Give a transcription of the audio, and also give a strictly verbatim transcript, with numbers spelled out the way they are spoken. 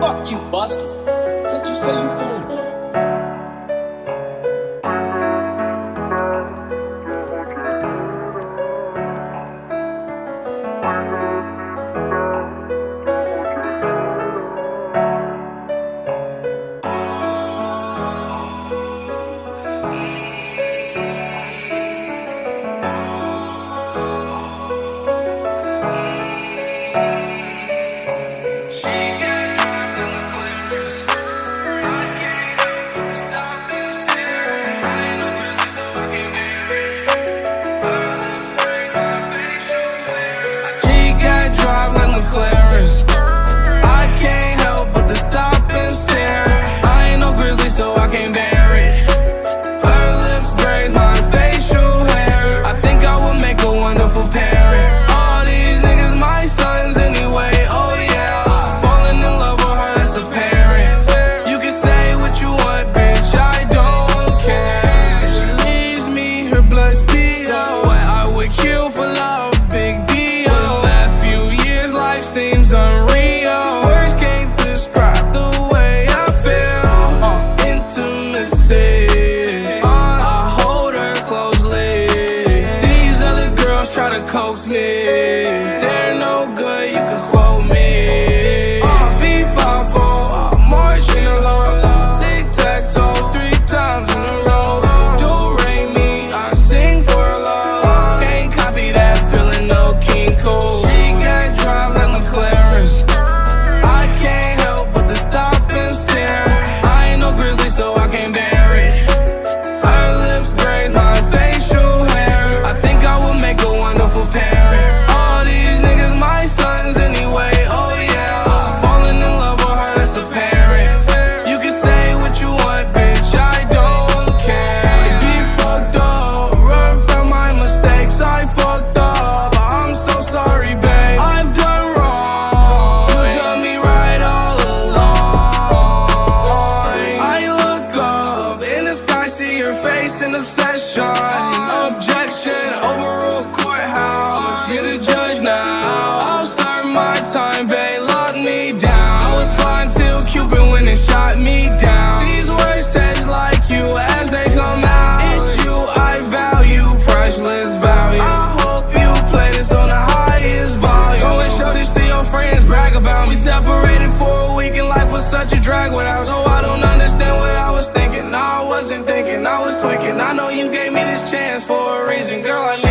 Fuck you, Buster. Did you say you feeling bad? Seems unreal. Words can't describe the way I feel. uh, Intimacy, uh, I hold her closely. These other girls try to coax me. They're no good, you could quote me. uh, V five four, I'm marching along. Tic-tac-toe, three times in a row. Do re mi, I sing for a love. Can't copy that feeling, no King Cole. She got drive like McLaren's. I can't help but to stop and stare. I ain't no grizzly, so I can't bear it. Her lips graze my facial hair. I think I would make a wonderful parent. All these niggas my sons anyway, oh yeah. Falling in love with her, that's apparent. You can say what you want, bitch, I don't care. Get fucked up, run from my mistakes, I fucked up. I'm so sorry, babe, I've done wrong. You got me right all along. I look up in the sky, see your face in obsession. Objection, overruled courthouse. You're the judge now. I'll serve my time, babe, lock me down. I was fine till Cupid went and shot me down. These words taste like you as they come out. It's you I value, priceless value. I hope you play this on the highest volume. Go and show this to your friends, brag about me. Separated for a week and life was such a drag without. So I don't understand what I was thinking. No, I wasn't thinking, I was tweaking. I know you gave me this chance for a reason, girl, I